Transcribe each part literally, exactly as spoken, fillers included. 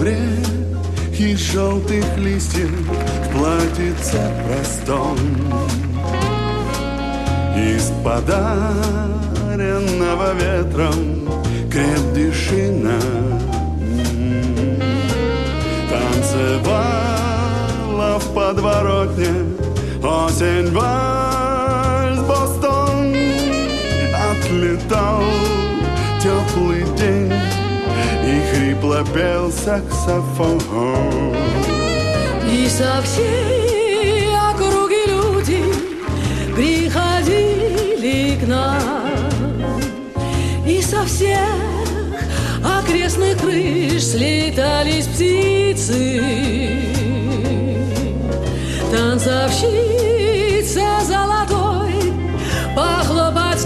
ковре из желтых листьев в платьице простом, из подаренного ветром крепдышина танцевала в подворотне осень вальс Бостон. Отлетал теплый день, и хрипло пел саксофон. И со всей округи люди приходили к нам, и со всех окрестных крыш слетались птицы. Танцовщица золотой похлопать с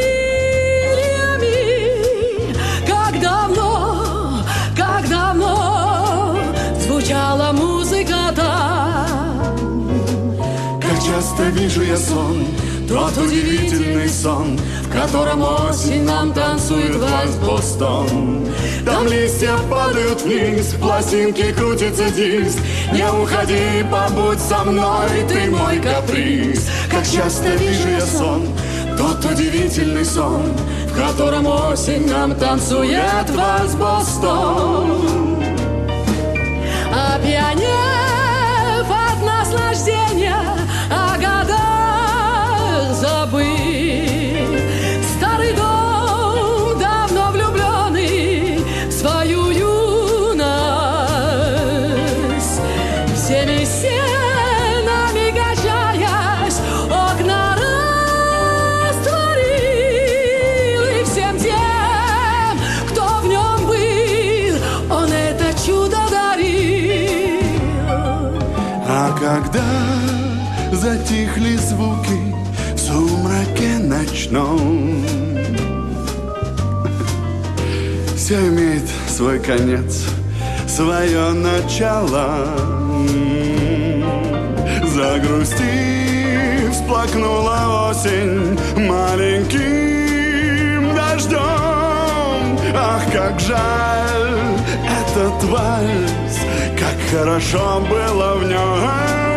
крыльями, как давно, как давно звучала музыка там. Как часто вижу я сон, тот удивительный сон, в котором осень нам танцует вальс Бостон. Там листья падают вниз, в пластинке крутится диск. Не уходи, побудь со мной, ты мой каприз. Как часто вижу я сон, тот удивительный сон, в котором осень нам танцует вальс Бостон. Опьянев от наслаждения, о годах забыв, старый дом, давно влюбленный в свою юность, всеми стенами качаясь, окна растворил, и всем тем, кто в нем был, он это чудо дарил. А когда затихли звуки в сумраке ночном, все имеет свой конец, свое начало. Загрустив, всплакнула осень маленьким дождем. Ах, как жаль этот вальс, как хорошо было в нем.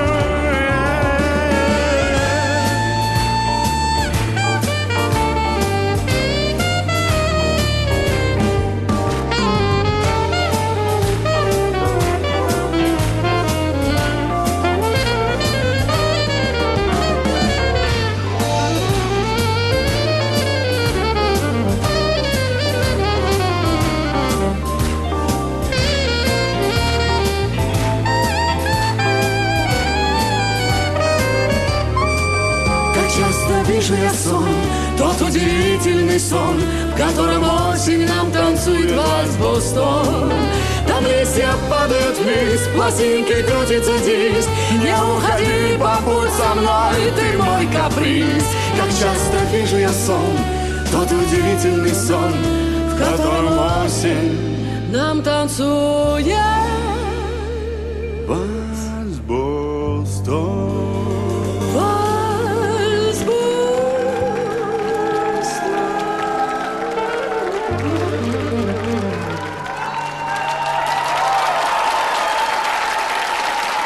Часто вижу я сон, тот удивительный сон, в котором осень нам танцует вальс Бостон. Там листья падают вниз, в пластинке крутится диск. Не уходи, побудь со мной, ты мой каприз. Как часто вижу я сон, тот удивительный сон, в котором осень нам танцует вальс.